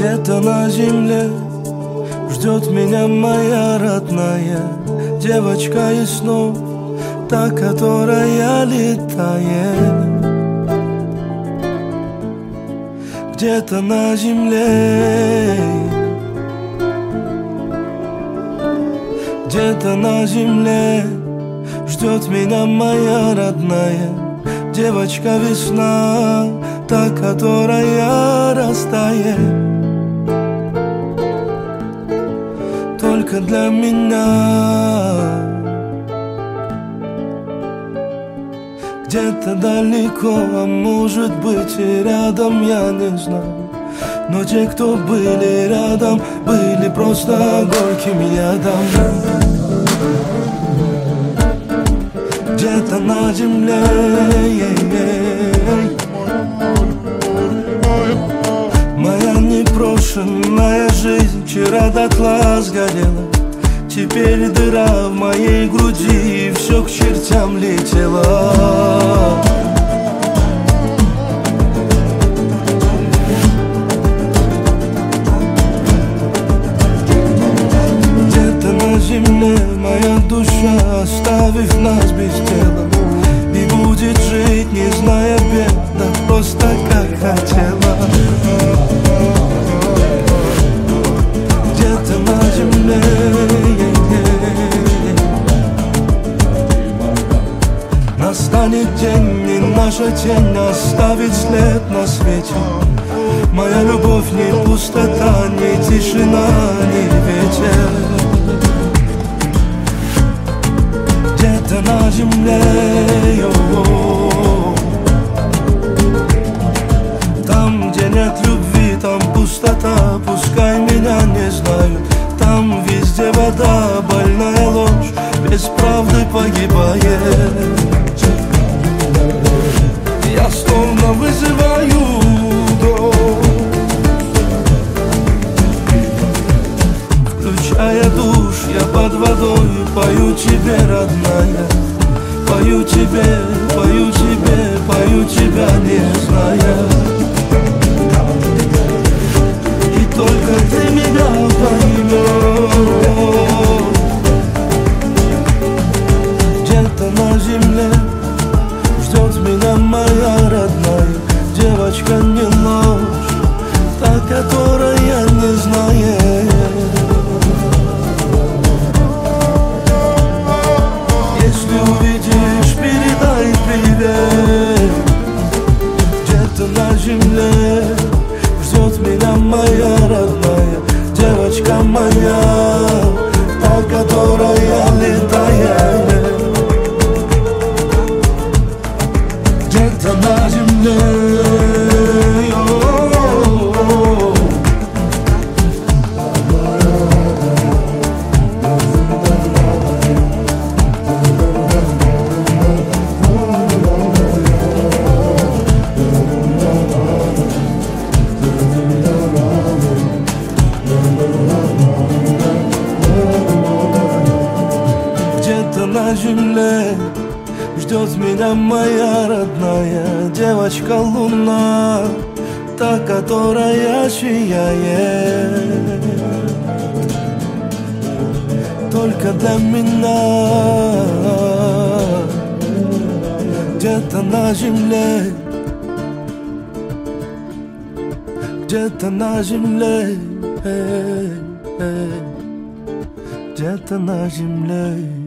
Где-то на земле ждет меня моя родная девочка из снов, та, которая летает. Где-то на земле, где-то на земле ждет меня моя родная девочка весна, та, которая растает только для меня. Где-то далеко, а может быть и рядом, я не знаю. Но те, кто были рядом, были просто горьким ядом. Где-то на земле моя непрошенная жизнь вчера дотла сгорела. Теперь дыра в моей груди, и все к чертям летело. Где-то на земле моя душа, оставив нас без тела, и будет жить, не зная бед, да просто как хотела. Где-то на земле настанет день, и наша тень оставит след на свете. Моя любовь не пустота, не тишина, не ветер. Где-то на земле, там, где нет любви, там пустота. Пускай меня не знают, там везде вода, больная ложь без правды погибает. Я словно вызываю дрожь, включая душ, я под водой пою тебе, родная. Пою тебе, пою тебе, пою тебя, не зная. И только ты меня поймешь. Где-то на земле ждет меня моя родная девочка, не ложь, та, которая не знает. Если увидишь, передай привет. Где-то на земле ждет меня моя родная девочка моя, та, которая летает. Где-то на земле, где-то на земле ждет меня моя родная девочка луна, та, которая сияет только для меня. Где-то на земле, где-то на земле, где-то на земле.